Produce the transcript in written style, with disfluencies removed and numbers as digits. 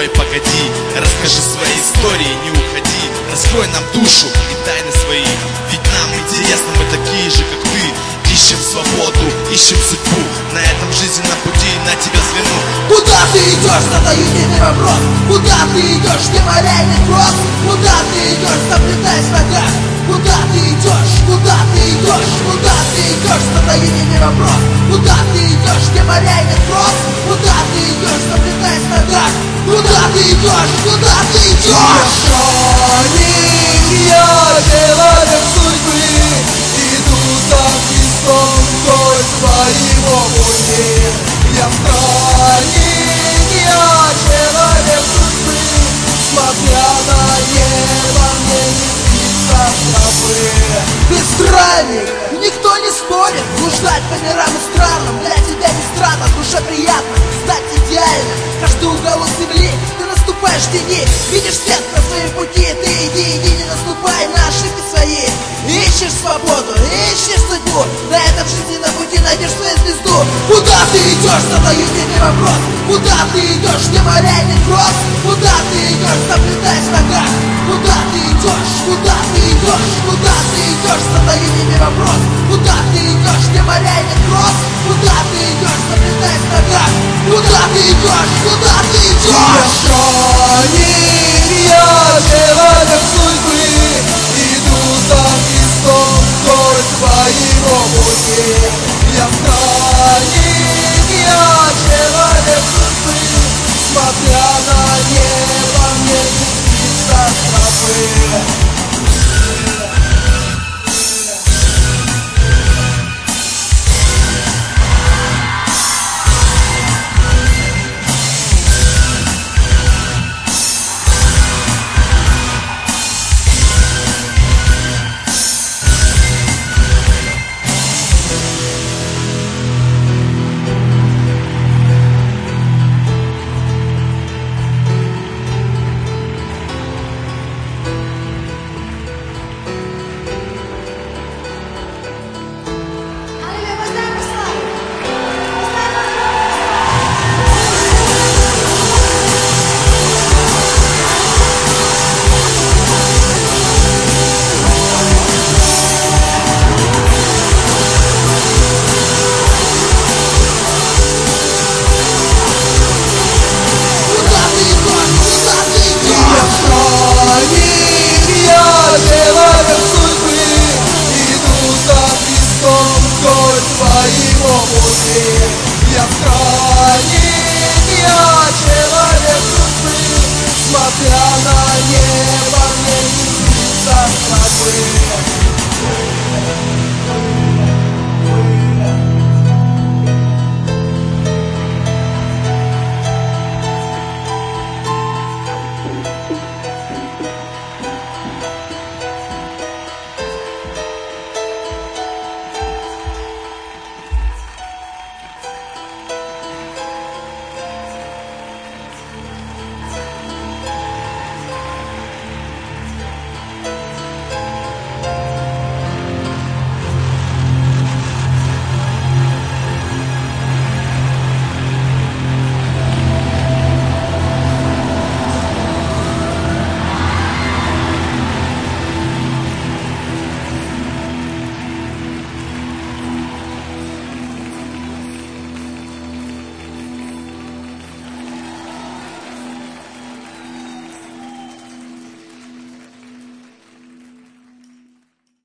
Постой, погоди, расскажи свои истории, не уходи. Раскрой нам душу и тайны свои, ведь нам интересно, мы такие же, как ты. Ищем свободу, ищем судьбу, на этом жизненном пути на тебя взгляну. Куда ты идешь, задаю тебе вопрос. Куда ты идешь, где моральный кросс? Куда ты идешь, заплетаясь в ногах? Куда ты идешь, куда ты идешь, куда ты идешь, задаю тебе вопрос. Куда ты идешь, где моральный кросс? Куда ты идешь, заплетаясь в ногах? Куда ты идешь, куда ты идешь? Я человек судьбы, иду за Христом вдоль своего пути. Я странник, я человек судьбы, смотря на небо, мне не спится тропы. Ты странник, никто не спорит. Блуждать по мирам и странам, для тебя не странно, душе приятно стать идеальным. Каждый уголок земли ты наступаешь в тени, видишь свет на своем пути. Ты иди, иди, не наступай на ошибки свои. Ищешь свободу, ищешь судьбу, на этом жизненном пути найдешь свою звезду. Куда ты идешь, задаю тебе вопрос. Куда ты идешь, где моральный кросс? Куда ты идешь, заплетаясь в ногах? Куда ты идешь, куда ты идешь, куда ты идешь, задаю тебе вопрос. Куда ты идешь, где моральный кросс? Куда ты идешь, заплетаясь в ногах? Куда ты идешь, куда ты идешь? Я странник, я человек судьбы, иду за Христом вдоль своего пути. Я странник, я человек судьбы, смотря на небо, мне не спится тропы. Вдоль своего пути я